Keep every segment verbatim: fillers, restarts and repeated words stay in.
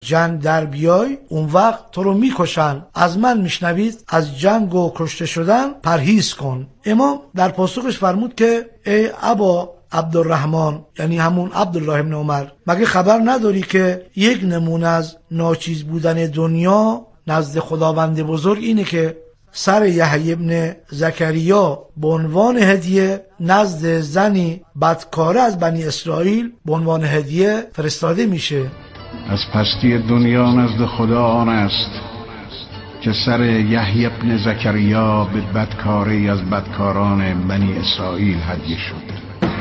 جنگ در بیای اون وقت تو رو میکشن. از من میشنوید از جنگ و کشته شدن پرهیز کن. امام در پاسخش فرمود که ای ابا عبدالرحمن، یعنی همون عبدالله ابن عمر، مگه خبر نداری که یک نمونه از ناچیز بودن دنیا نزد خداوند بزرگ اینه که سر یحیی ابن زکریا به عنوان هدیه نزد زنی بدکاره از بنی اسرائیل به عنوان هدیه فرستاده میشه. از پستی دنیا نزد خدا آن است که سر یحیی ابن زکریا به بدکاری از بدکاران بنی اسرائیل هدیه شد.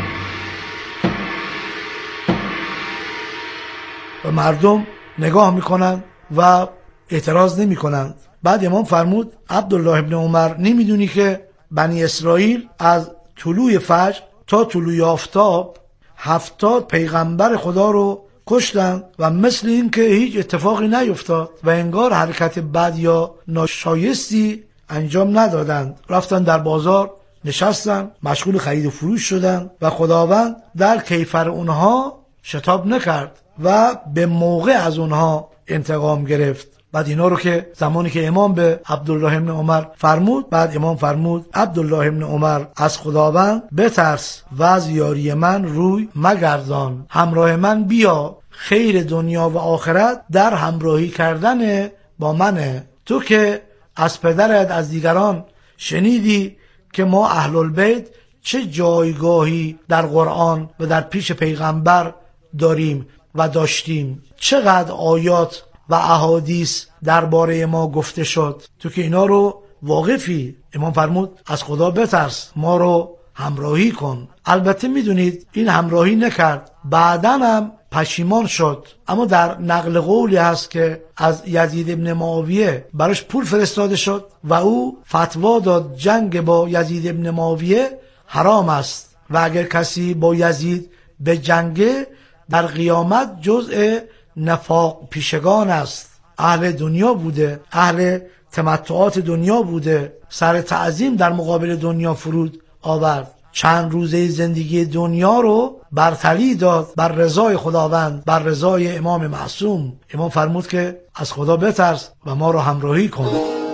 و مردم نگاه میکنند و اعتراض نمیکنند. بعد امام فرمود عبدالله ابن عمر، نمیدونی که بنی اسرائیل از طلوع فجر تا طلوع آفتاب هفتاد پیغمبر خدا رو کشتن و مثل این که هیچ اتفاقی نیفتاد و انگار حرکت بد یا ناشایستی انجام ندادند. رفتن در بازار نشستن، مشغول خرید و فروش شدن و خداوند در کیفر اونها شتاب نکرد و به موقع از اونها انتقام گرفت. بعد اینا رو که زمانی که امام به عبدالله ابن عمر فرمود، بعد امام فرمود عبدالله ابن عمر از خداوند بترس و از یاری من روی مگردان، همراه من بیا، خیر دنیا و آخرت در همراهی کردن با منه. تو که از پدرت از دیگران شنیدی که ما اهل البیت چه جایگاهی در قرآن و در پیش پیغمبر داریم و داشتیم، چقدر آیات و احادیث درباره ما گفته شد، تو که اینا رو واقفی. امام فرمود از خدا بترس، ما رو همراهی کن. البته میدونید این همراهی نکرد، بعداً هم پشیمان شد. اما در نقل قولی هست که از یزید ابن معاویه براش پول فرستاده شد و او فتوا داد جنگ با یزید ابن معاویه حرام است و اگر کسی با یزید به جنگ در قیامت جزء نفاق پیشگان است. اهل دنیا بوده، اهل تمتعات دنیا بوده، سر تعظیم در مقابل دنیا فرود آورد. چند روزه زندگی دنیا رو برتری داد بر رضای خداوند، بر رضای امام معصوم. امام فرمود که از خدا بترس و ما رو همراهی کن.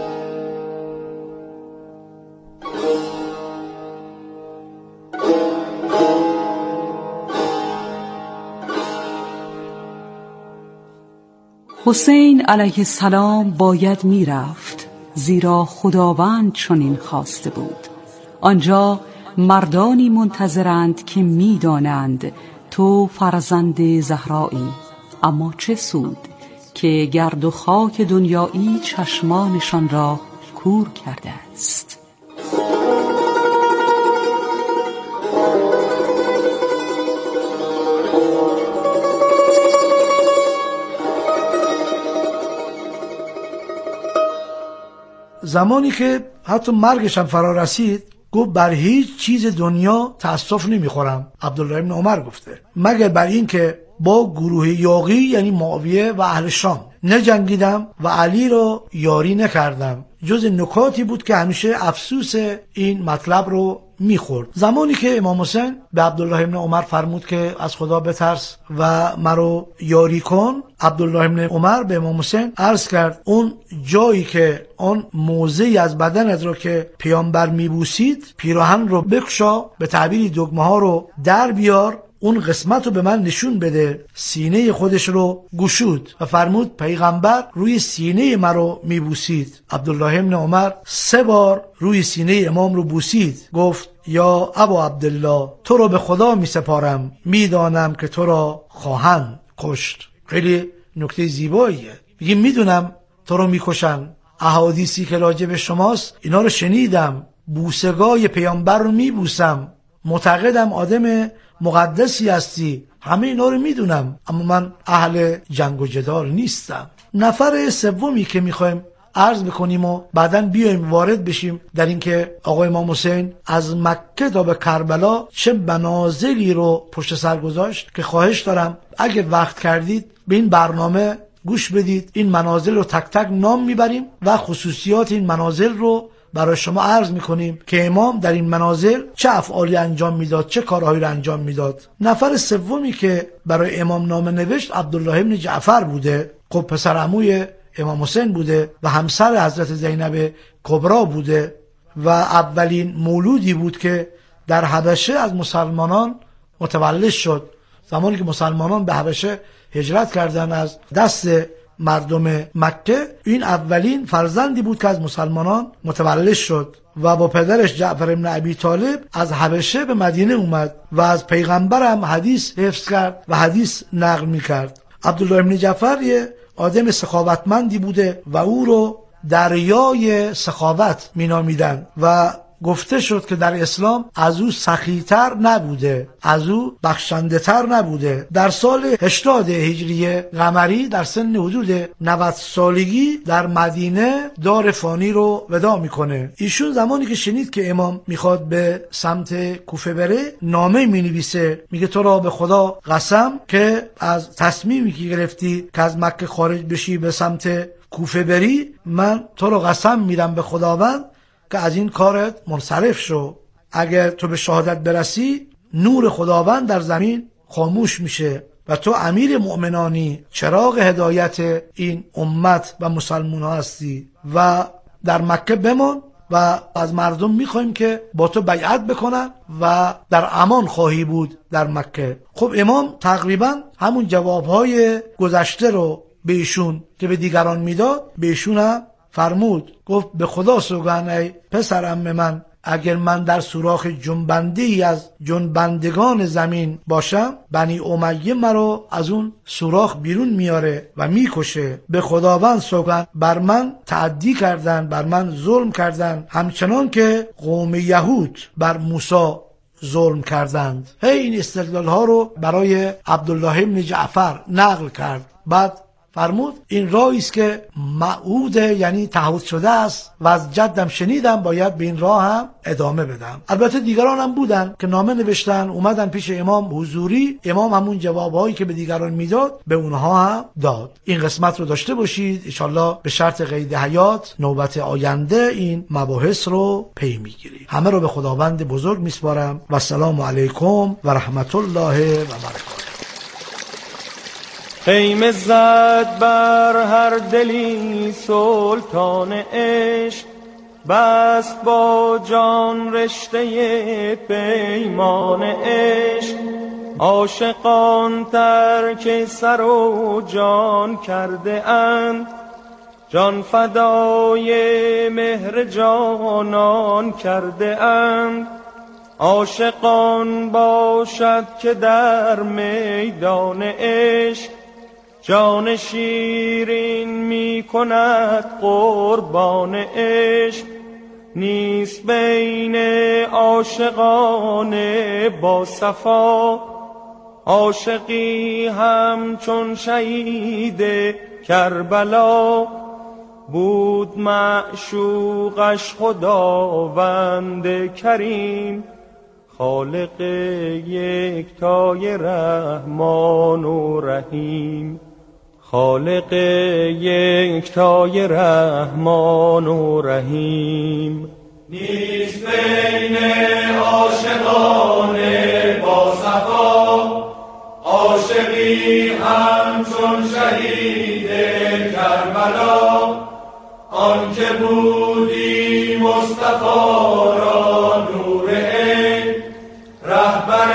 حسین علیه السلام باید می رفت، زیرا خداوند چنین خواسته بود. آنجا مردانی منتظرند که می دانند تو فرزند زهرایی، اما چه سود که گرد و خاک دنیایی چشمانشان را کور کرده است. زمانی که حتی مرگش هم فرا رسید گفت بر هیچ چیز دنیا تأسف نمیخورم. عبدالله ابن عمر گفته مگر بر این که با گروه یاغی یعنی معاویه و اهل شام نجنگیدم و علی رو یاری نکردم. جز نکاتی بود که همیشه افسوس این مطلب رو میخورد. زمانی که امام حسین به عبدالله ابن عمر فرمود که از خدا بترس و مرا یاری کن، عبدالله ابن عمر به امام حسین عرض کرد اون جایی که اون موضعی از بدنت رو که پیامبر میبوسید پیراهن رو بکشا، به تعبیری دگمه ها رو در بیار، اون قسمت رو به من نشون بده. سینه خودش رو گشود و فرمود پیغمبر روی سینه من رو میبوسید. عبدالله ابن عمر سه بار روی سینه امام رو بوسید. گفت یا ابا عبدالله، تو رو به خدا می سپارم، میدانم که تو را خواهند کشت. خیلی نکته زیباییه. میگه میدونم تو رو میکشن، احادیثی که راجع به شماست اینا رو شنیدم، بوسگاه پیامبر رو میبوسم، معتقدم آدم مقدسی هستی، همه اینا رو میدونم، اما من اهل جنگ و جدال نیستم. نفر سومی که میخوایم عرض بکنیم و بعدن بیایم وارد بشیم در این که آقای امام حسین از مکه تا به کربلا چه منازلی رو پشت سر گذاشت که خواهش دارم اگه وقت کردید به این برنامه گوش بدید. این منازل رو تک تک نام میبریم و خصوصیات این منازل رو برای شما عرض میکنیم که امام در این منازل چه افعالی انجام میداد، چه کارهایی را انجام میداد. نفر سومی که برای امام نامه نوشت عبدالله ابن جعفر بوده. خب پسر عموی امام حسین بوده و همسر حضرت زینب کبرا بوده و اولین مولودی بود که در حبشه از مسلمانان متولد شد. زمانی که مسلمانان به حبشه هجرت کردن از دست مردم مکه، این اولین فرزندی بود که از مسلمانان متولد شد و با پدرش جعفر ابن ابی طالب از حبشه به مدینه اومد و از پیغمبر هم حدیث حفظ کرد و حدیث نقل می کرد. عبدالله ابن جعفر یه آدم سخاوتمندی بوده و او رو دریای سخاوت می نامیدن و گفته شد که در اسلام از او سخی‌تر نبوده، از او بخشنده تر نبوده. در سال هشتاد هجری قمری در سن حدود نود سالگی در مدینه دار فانی رو وداع میکنه. ایشون زمانی که شنید که امام میخواد به سمت کوفه بره، نامه مینویسه، میگه تو را به خدا قسم که از تصمیمی که گرفتی که از مکه خارج بشی به سمت کوفه بری، من تو را قسم میدم به خداوند که از این کارت منصرف شو. اگر تو به شهادت برسی، نور خداوند در زمین خاموش میشه و تو امیر مؤمنانی، چراغ هدایت این امت و مسلمان ها هستی و در مکه بمان و از مردم میخوایم که با تو بیعت بکنن و در امان خواهی بود در مکه. خب امام تقریبا همون جوابهای گذشته رو به ایشون که به دیگران میداد به ایشون هم فرمود. گفت به خدا سوگند ای پسرم من، اگر من در سوراخ جنبنده‌ای از جنبندگان زمین باشم، بنی امیه مرا از اون سوراخ بیرون میاره و میکشه. به خداوند سوگند بر من تعدی کردن، بر من ظلم کردن، همچنان که قوم یهود بر موسی ظلم کردند. هی این استدلال ها رو برای عبدالله ابن جعفر نقل کرد. بعد فرمود این راهی است که موعوده، یعنی تعهد شده است و از جدم شنیدم، باید به این راه هم ادامه بدم. البته دیگران هم بودن که نامه نوشتن، اومدن پیش امام حضوری، امام همون جوابهایی که به دیگران میداد به اونها هم داد. این قسمت رو داشته باشید، ان شاءالله به شرط قید حیات نوبت آینده این مباحث رو پی میگیریم. همه رو به خداوند بزرگ میسپارم و السلام علیکم و رحمت الله و برکاته. خیمه زد بر هر دلی سلطان عشق، بست با جان رشته پیمان عشق. عاشقان ترک سر و جان کرده اند، جان فدای مهر جانان کرده اند. عاشقان باشد که در میدان عشق، جان شیرین می کند قربان عشق. نیست بین عاشقان با صفا، عاشقی همچون شهید کربلا. بود معشوقش خداوند کریم، خالق یکتای رحمان و رحیم. خالق یکتای رحمان و رحیم. نیست بین عاشقان با صفا، عاشقی همچون شهید کربلا. آن که بودی مصطفی را نور عین، رهبر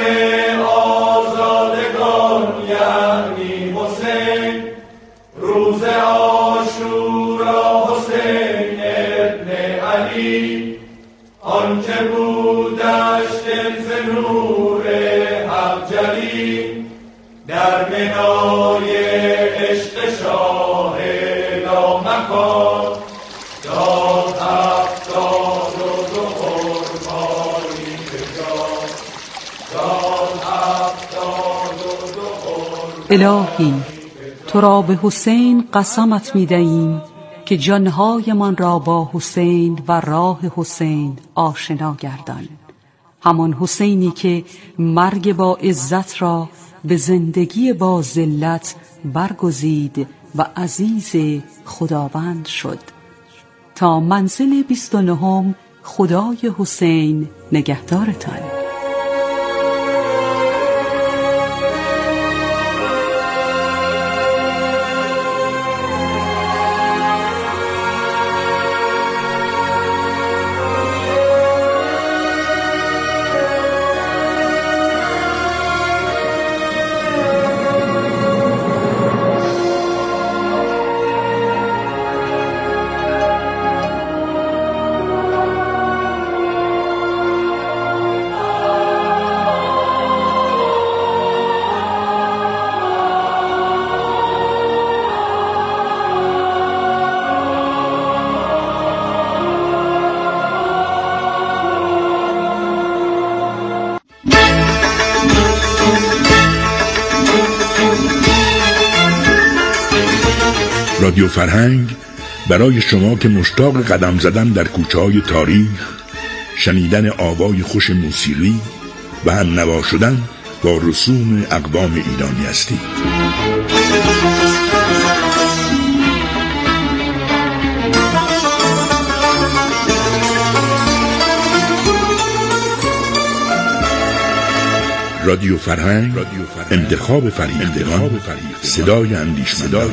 آزادگان یعنی حسین. روز عاشورا حسین ابن علی، آن که بودش دل نور حق جلی. در منای عشق شاه لامکان، داد هفتاد و دو قربانی به جان. داد هفتاد و دو قربانی. الهی تو را به حسین قسمت می دهیم که جانهایمان را با حسین و راه حسین آشنا گردان. همان حسینی که مرگ با عزت را به زندگی با ذلت برگزید و عزیز خداوند شد. تا منزل بیست و نهم. خدای حسین نگهدارتان. رادیو فرهنگ برای شما که مشتاق قدم زدن در کوچه‌های تاریخ، شنیدن آوای خوش موسیقی و هم نوا شدن با رسوم اقوام ایرانی هستید. رادیو فرهنگ، انتخاب فریختگان، صدای اندیشمندان.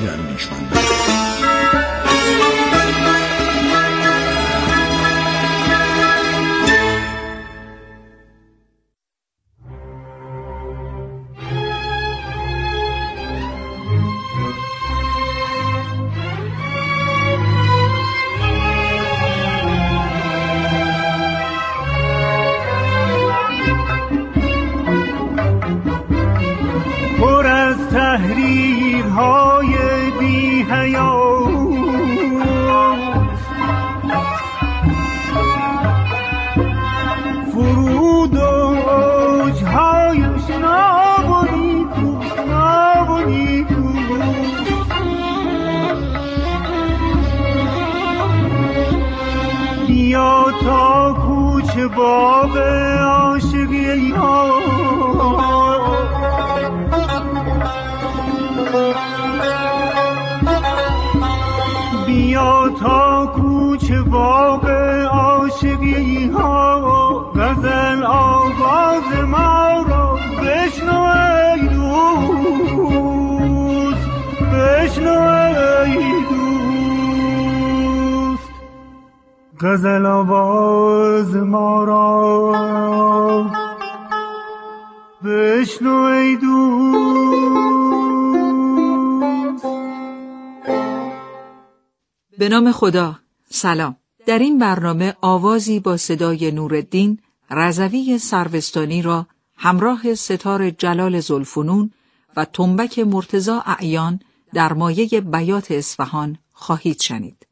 تحریرهای بی حیات فرود و اوجهایش ناب و نیکوست، ناب و نیکوست. بیا تا کوچه باغ عاشقی ها بیا تا کوچه باغ عاشقی ها غزل آواز ما را بشنو ای دوست، بشنو ای دوست. غزل آواز ما را بشنو ای دوست. به نام خدا. سلام. در این برنامه آوازی با صدای نورالدین رضوی سروستانی را همراه ستار جلال ذوالفنون و تنبک مرتضی اعیان در مایه بیات اصفهان خواهید شنید.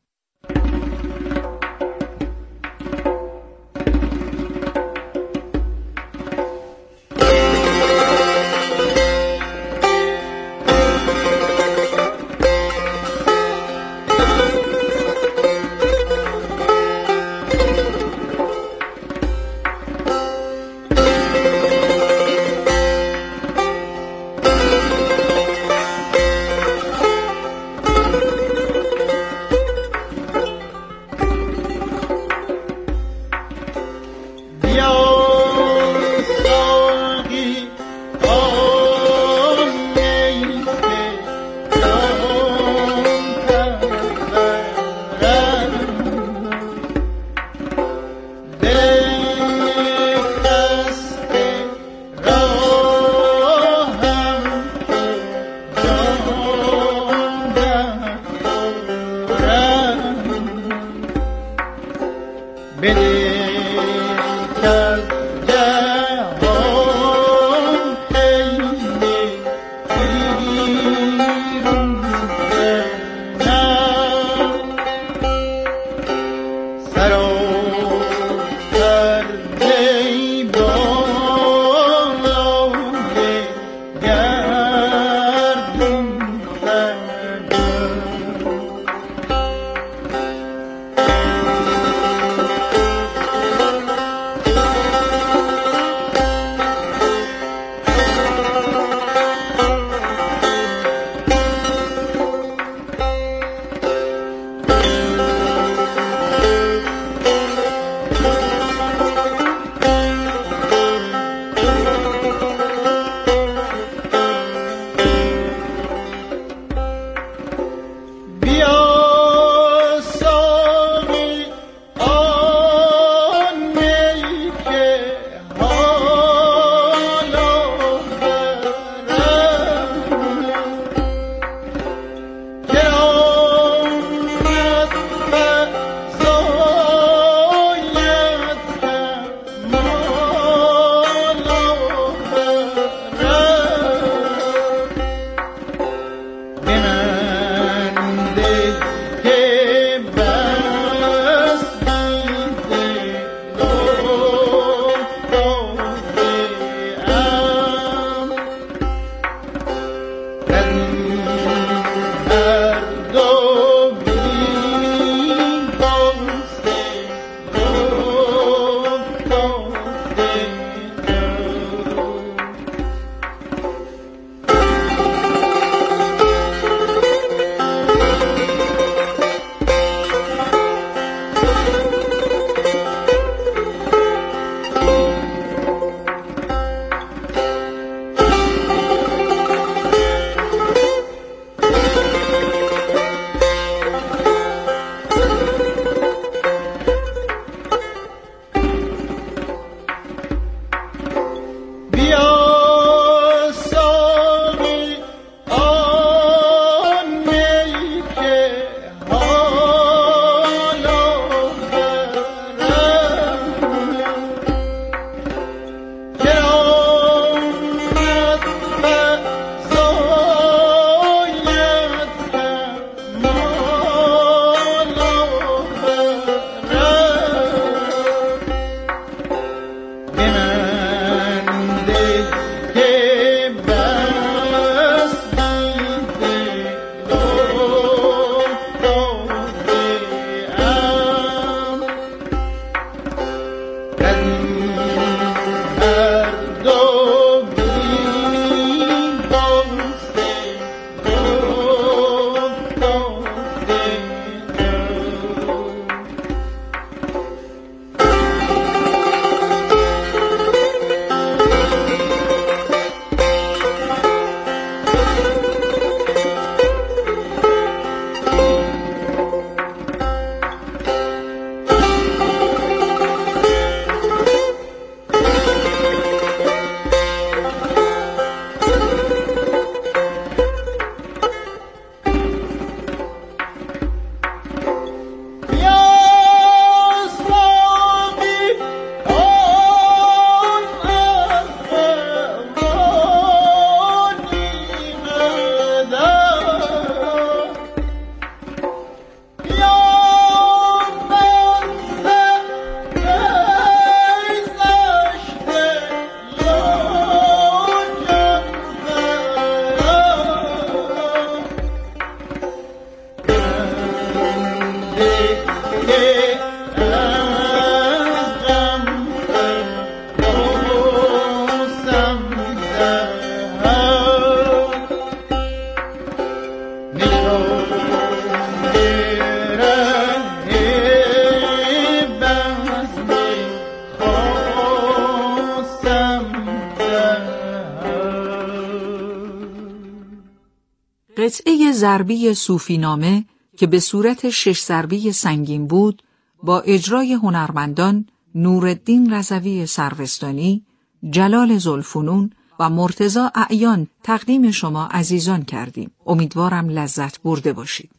ضربی صوفی‌نامه که به صورت شش ضربی سنگین بود، با اجرای هنرمندان نورالدین رضوی سروستانی، جلال ذوالفنون و مرتضی اعیان تقدیم شما عزیزان کردیم. امیدوارم لذت برده باشید.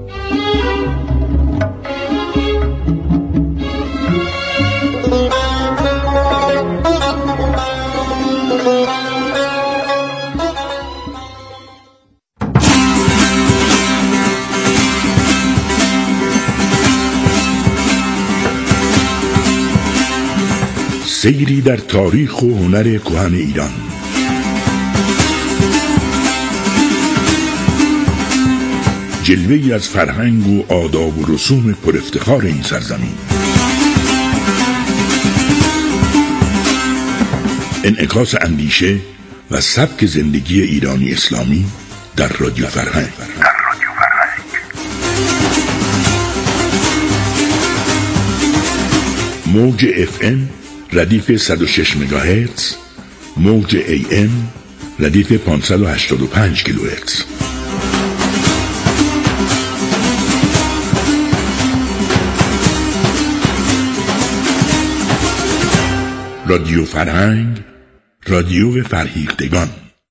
سیری در تاریخ و هنر کهن ایران. جلوه‌ای از فرهنگ و آداب و رسوم پر افتخار این سرزمین. انعکاس اندیشه و سبک زندگی ایرانی اسلامی در رادیو فرهنگ. موج اف ام ردیف صد و شش مگاهرتز، موج ای ام ردیف پانصد و هشتاد و پنج کیلوهرتز. رادیو فرهنگ، رادیو فرهیختگان.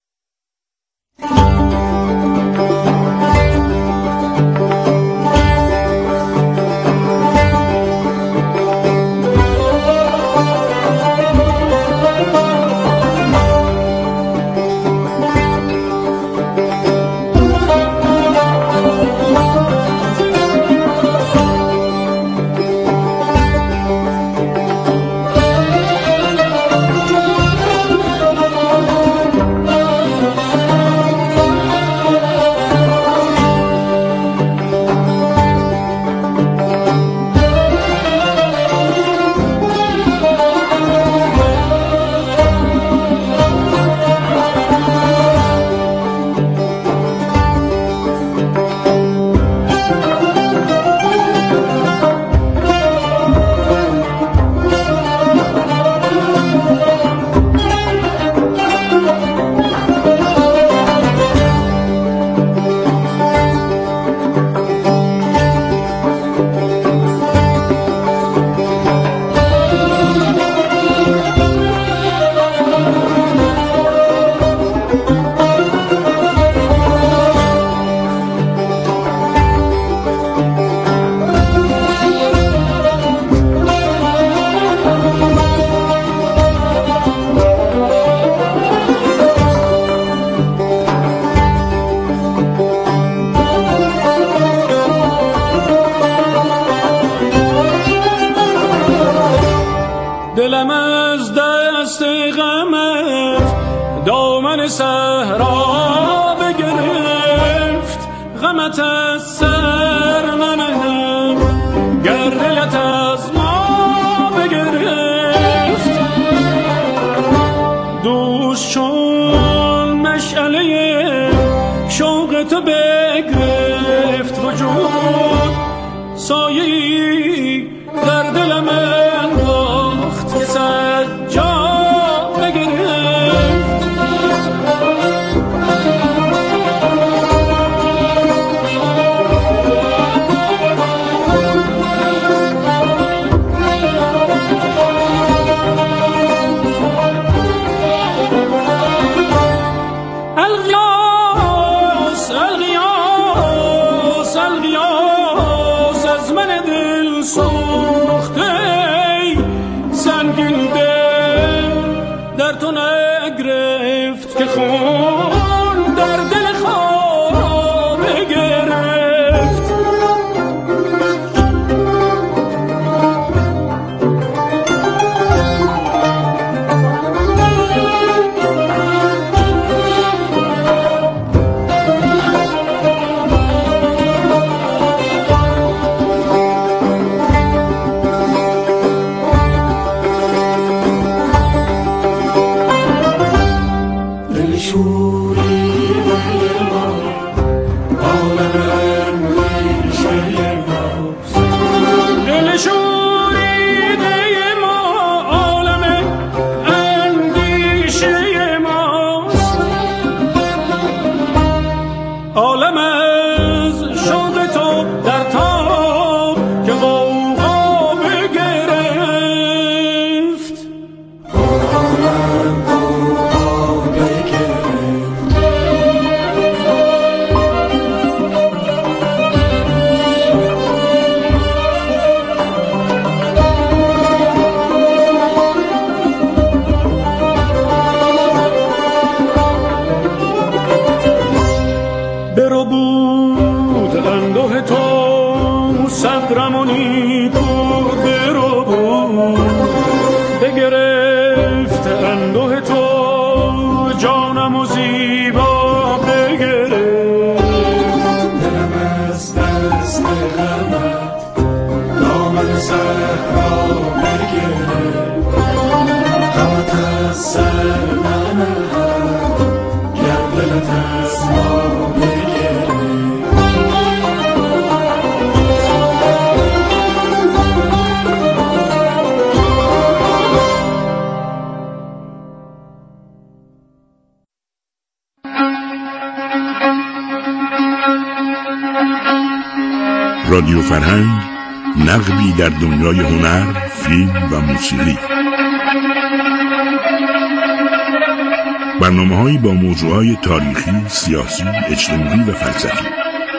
دلم از دست غمت دامن صحرا بگرفت، غمت از سر منم گر دلت از ما بگرفت. دوش چون مشعله شوق تو بگرفت وجود، سایه‌ای در دلم انداخت که صد جا بگرفت. الغیاس الغیاس الغیاس از من دل اندوه تو صبرم و نیکو برو بود بگرفت اندوه تو جانم و زیبا بگرفت دلم از دست غمت دامن صحرا بگرفت غمت از سر ننهد گر دلت از ما بگرفت. رادیو فرهنگ، نقبی در دنیای هنر، فیلم و موسیقی. برنامه‌هایی با موضوعات تاریخی، سیاسی، اجتماعی و فلسفی.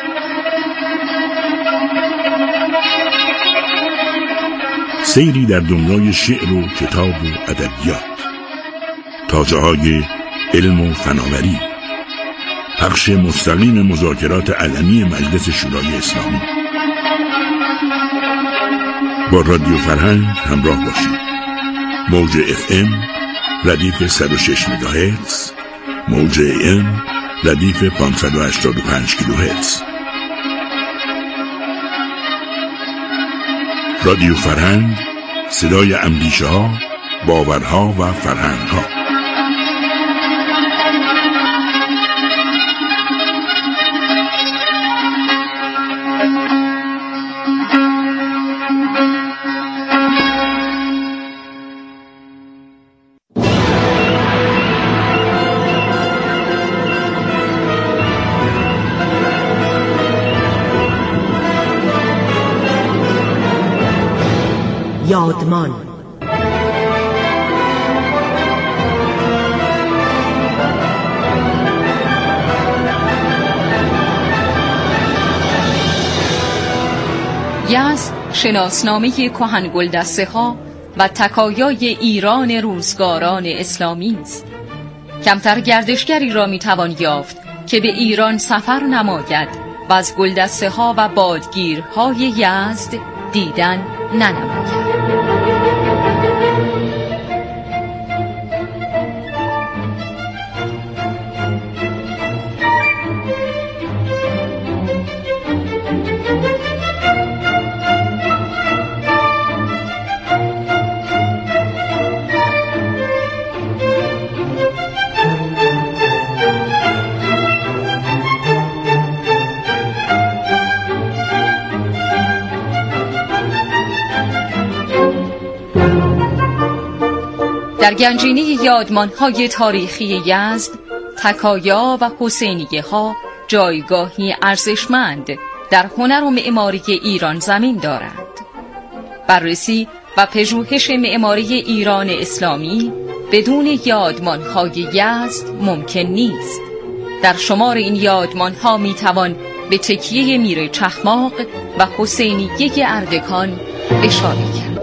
سیری در دنیای شعر و کتاب و ادبیات. تاجه‌های علم و فناوری. پخش مستقیم مذاکرات علنی مجلس شورای اسلامی. با رادیو فرهنگ همراه باشید. موج اف ام ردیف صد و شش مگاهرتز، موج ای ام ردیف پانصد و هشتاد و پنج کیلوهرتز. رادیو فرهنگ، صدای اندیشه ها، باورها و فرهنگ ها. یادمان. یزد شناسنامه کهن گلدسته ها و تکایای ایران روزگاران اسلامی است. کمتر گردشگری را میتوان یافت که به ایران سفر نماید و از گلدسته ها و بادگیرهای یزد دیدن ننماید. در گنجینه یادمان‌های تاریخی یزد، تکایا و حسینیه ها جایگاهی ارزشمند در هنر و معماری ایران زمین دارند. بررسی و پژوهش معماری ایران اسلامی بدون یادمان‌های یزد ممکن نیست. در شمار این یادمان‌ها میتوان به تکیه میر چخماق و حسینیه اردکان اشاره کرد.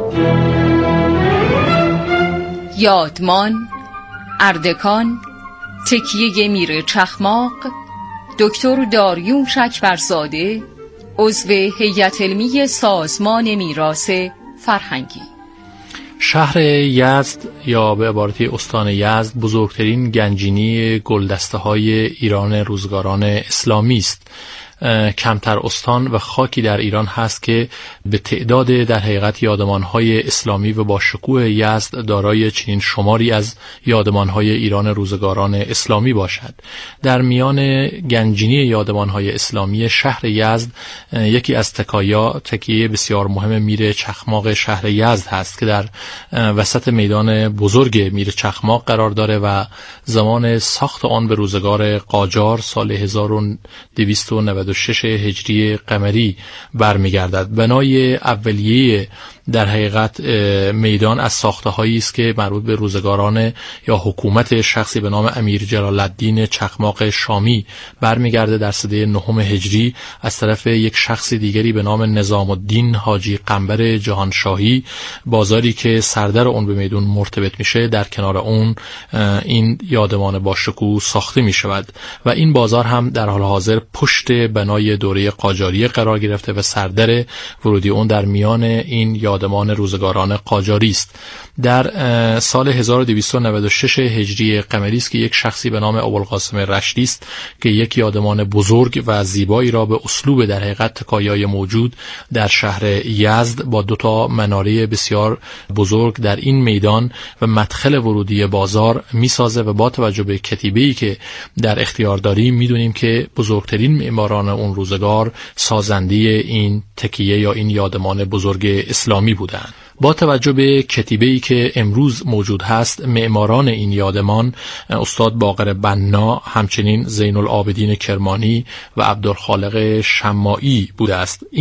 یادمان، اردکان، تکیه میر چخماق، دکتر داریوش اکبرزاده، عضو هیئت علمی سازمان میراث فرهنگی. شهر یزد یا به عبارت استان یزد بزرگترین گنجینه گلدسته‌های ایران روزگاران اسلامی است. کمتر استان و خاکی در ایران هست که به تعداد در حقیقت یادمان‌های اسلامی و با شکوه یزد دارای چنین شماری از یادمان‌های ایران روزگاران اسلامی باشد. در میان گنجینه یادمان‌های اسلامی شهر یزد یکی از تکایا تکیه بسیار مهم میر چخماق شهر یزد هست که در وسط میدان بزرگ میر چخماق قرار داره و زمان ساخت آن به روزگار قاجار سال هزار و دویست و نود و شش هجری قمری برمیگردد. بنای اولیه در حقیقت میدان از ساخته‌هایی است که مربوط به روزگاران یا حکومت شخصی به نام امیر جلال الدین چخماق شامی برمیگرده در سده نهم هجری از طرف یک شخص دیگری به نام نظام الدین حاجی قنبر جهانشاهی. بازاری که سردر اون به میدان مرتبط میشه در کنار اون این یادمان با شکوه ساخته میشود و این بازار هم در حال حاضر پشت بنای دوره قاجاریه قرار گرفته و سردر ورودی اون در میان این یادمان روزگاران قاجاری است. در سال هزار و دویست و نود و شش هجری قمری است که یک شخصی به نام ابوالقاسم رشدی است که یک یادمان بزرگ و زیبایی را به اسلوب در حقیقت تکایای موجود در شهر یزد با دو تا مناره بسیار بزرگ در این میدان و مدخل ورودی بازار میسازه و با توجه به کتیبه‌ای که در اختیار داریم میدونیم که بزرگترین معماران اون روزگار سازنده این تکیه یا این یادمان بزرگ اسلامی بودند. با توجه به کتیبه‌ای که امروز موجود هست، معماران این یادمان استاد باقر بنا، همچنین زین العابدین کرمانی و عبدالخالق شماعی بوده است.